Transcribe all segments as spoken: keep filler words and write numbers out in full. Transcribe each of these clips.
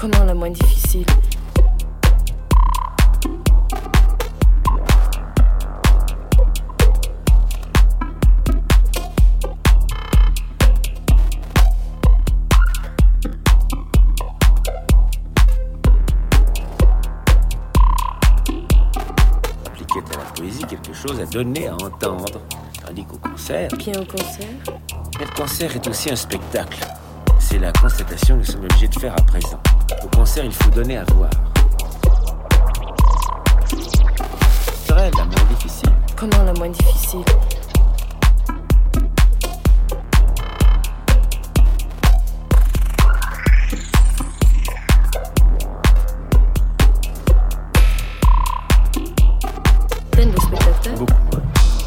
Comment la moins difficile? Appliquer à la poésie quelque chose à donner, à entendre. Tandis qu'au concert... Bien au concert. Mais le concert est aussi un spectacle. C'est la constatation que nous sommes obligés de faire à présent. Au concert, il faut donner à voir. Serait la moins difficile. Comment la moins difficile? Pleine de spectateurs. Beaucoup moins.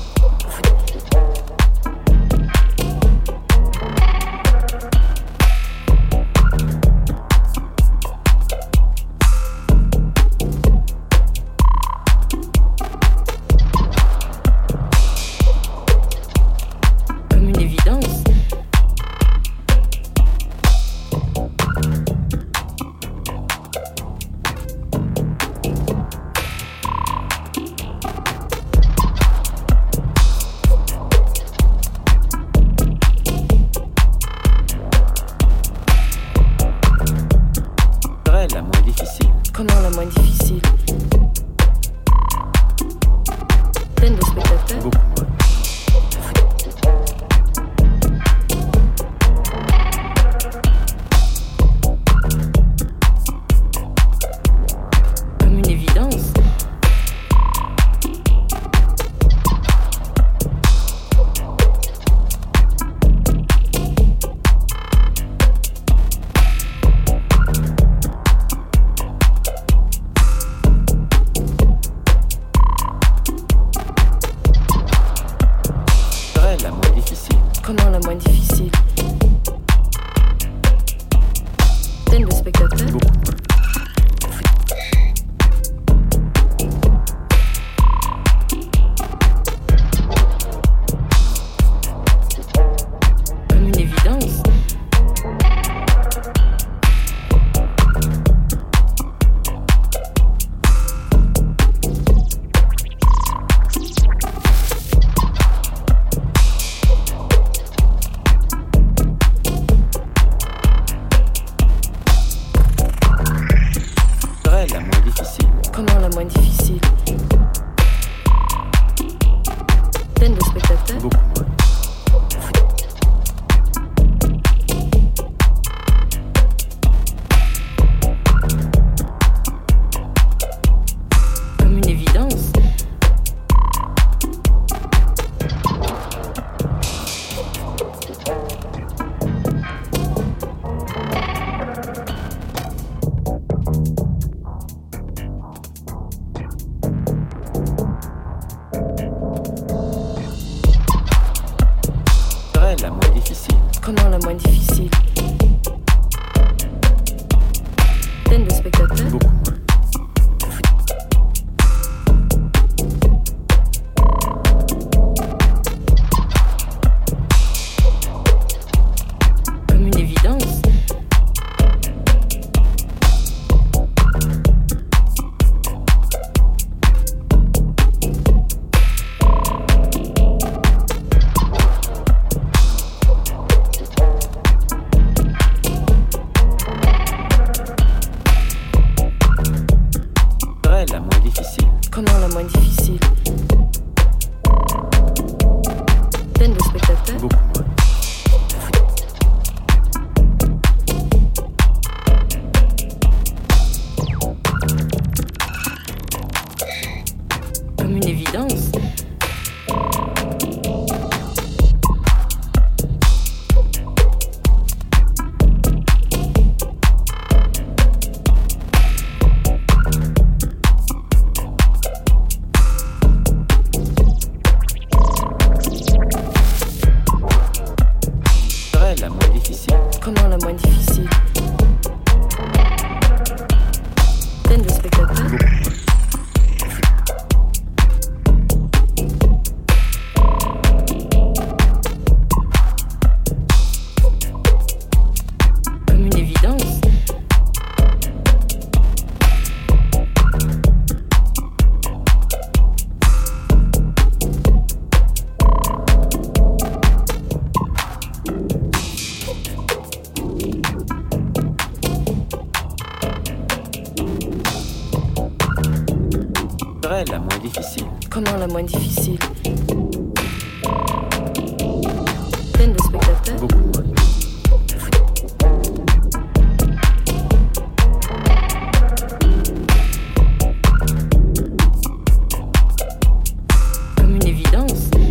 La moins difficile. Comment la moins difficile? Pleine de spectateurs. Beaucoup moins. Comme une évidence. La moins difficile. Comment la moins difficile? Pleine de spectateurs. Beaucoup moins. Comme une évidence. La moins difficile. Comment la moins difficile? Pleine de spectateurs. Beaucoup moins. Comme une évidence. La moins difficile. Comment la moins difficile? Pleine de spectateurs. Beaucoup moins. Comme une évidence. La moins difficile. Comment la moins difficile? Pleine de spectateurs. Beaucoup moins. Comme une évidence. La moins difficile. Comment la moins difficile? Pleine de spectateurs. Beaucoup moins. naturelle, la moins difficile. Comment la moins difficile? Pleine de spectateurs? Beaucoup moins. Comme une évidence.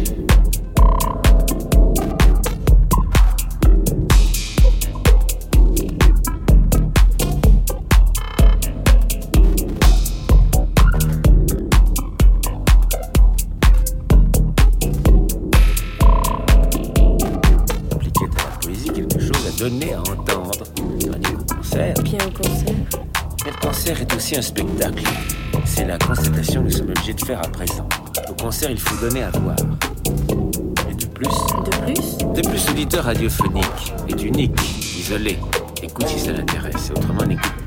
Donner à entendre. Radio concert. Bien au concert. Mais le concert est aussi un spectacle. C'est la constatation que nous sommes obligés de faire à présent. Au concert, il faut donner à voir. Et de plus. De plus? De plus, l'auditeur radiophonique est unique, isolé. Écoute si ça l'intéresse, autrement n'écoute